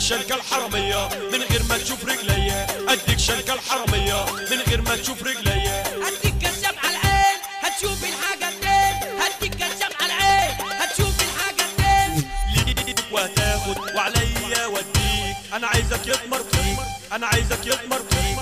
شنكة الحرامية من غير ما تشوف رجليا، اديك شنكة الحرامية من غير ما تشوف رجليا. هديك كشاف على العين هتشوف الحاجة اتنين، هديك كشاف على العين هتشوف الحاجة اتنين. ليك وهتاخد وعليا وديك، انا عايزك يطمر فيك، انا عايزك يطمر فيك.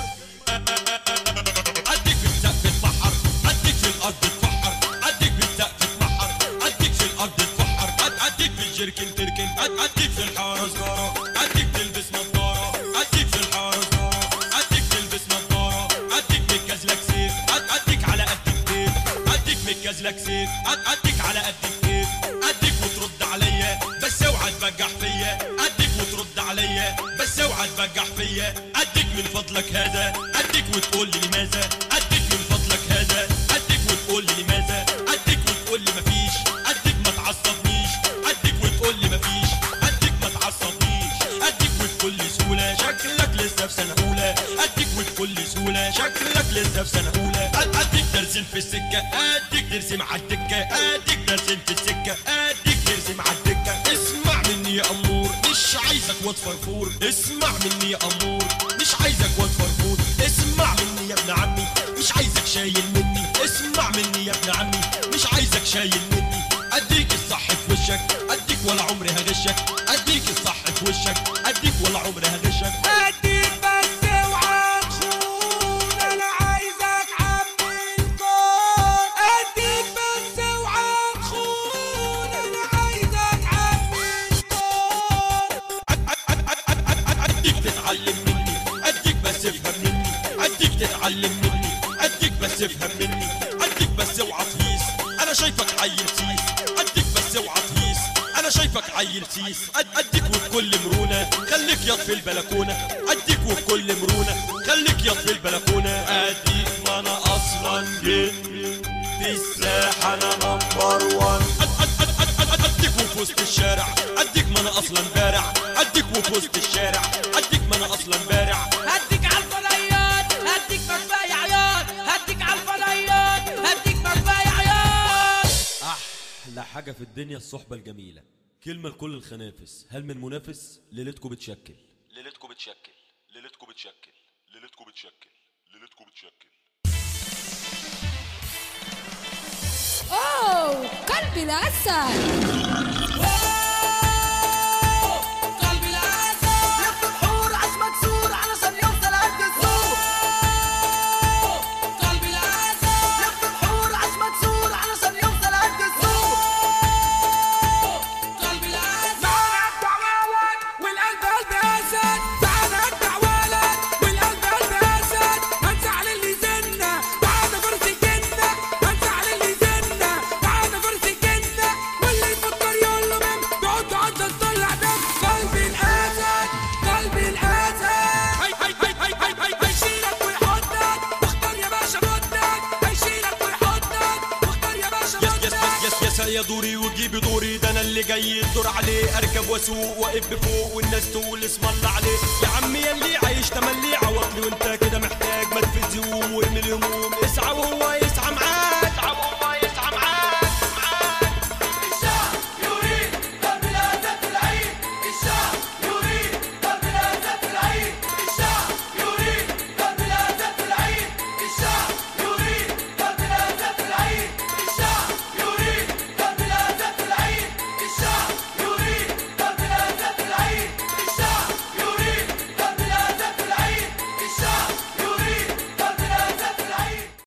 اديك في السقف تفحر، اديك في الارض تفحر، اديك في السقف تفحر، اديك في الارض تفحر، اديك في الجركن تركن، اديك في الحارة سجارة، اديك تلبس نظارة، اديك في الحارة سجارة، اديك تلبس نظارة، اديك متكازلك سيف، اديك على قد الكيف، اديك متكازلك سيف، اديك على قد الكيف. اديك وترد عليا بس اوعى تبجح فيا، اديك وترد عليا بس اوعى تبجح فيا. اديك من فضلك هذا، اديك وتقول لي لماذا، اديك من فضلك هذا، اديك وتقول لي لماذا، اديك وتقول لي مفيش، اديك ما تعصبنيش، اديك وتقول لي مفيش، اديك ما تعصبنيش، اديك وتقول لي سهولة شكلك لسه في سنة أولى، اديك وتقول لي سهولة شكلك لسه في سنة أولى. اديك درسين في السكة، اديك ترسم على الدكة، اديك درسين في السكة، اديك ترسم على الدكة. اسمع مني يا أمور مش عايزك واد فرفور، اسمع مني يا أمور مش عايزك واد فرفور. اسمع مني يا ابن عمي مش عايزك شايل مني، اسمع مني يا ابن عمي مش عايزك شايل مني. اديك الصح في وشك، اديك ولا عمري هغشك، اديك الصح في وشك، اديك ولا عمري هغشك. اديك بس اوعى تخون، انا عايزك عم الكون. اديك بس اوعى تخون، انا عايزك عم الكون. اديك تتعلم مني، اديك بس افهم مني، اديك تتعلم مني، اديك بس افهم مني. اديك بس اوعى تهيس، انا شايفك عيل سيس، اديك بس اوعى تهيس، انا شايفك عيل سيس. اديك وبكل مرونة خليك ياض في البلكونة، اديك وبكل مرونة خليك ياض في البلكونة. اديك ما انا اصلا جيت في الساحة انا نمبر 1. اديك وفي وسط الشارع، اديك ما انا اصلا بارع، اديك وفي وسط الشارع، اديك ما انا اصلا بارع. هديك على الفضيات هديك مكفاية عياط، هديك على الفضيات هديك مكفاية عياط. أحلى حاجة في الدنيا الصحبة الجميلة. كلمة لكل الخنافس، هل من منافس؟ ليلتكم بتشكل، ليلتكم بتشكل، ليلتكم بتشكل، ليلتكم بتشكل، ليلتكم بتشكل. أوه قلبي الأسد. قلبي العسل لف بحور عش مكسور علشان يوصل عند السوق. قلبي العسل لف بحور عش مكسور علشان يوصل عند السوق. قلبي العسل. معانا الدعوالك والقلب قلب اسد، معانا الدعوالك والقلب قلب اسد. هنزعل اللي زنا معانا فرس الجنة، هنزعل اللي زنا معانا فرس الجنة. واللي يفكر يقول له مم بيقعد عند تطلع دم. قلبي الاسد قلبي الاسد هيشيلك ويحطك واختار يا باشا مدك، هيشيلك ويحطك واختار يا باشا مدك. يس يا دوري وجيبي دوري، ده انا اللي جاي الدور عليه. اركب واسوق واقف بفوق والناس تقول اسم الله عليه. يا عمي يلي عايش تملي عوضلي وانت كده محتاج ما تفزيهم وارمي الهموم. اسعى وهو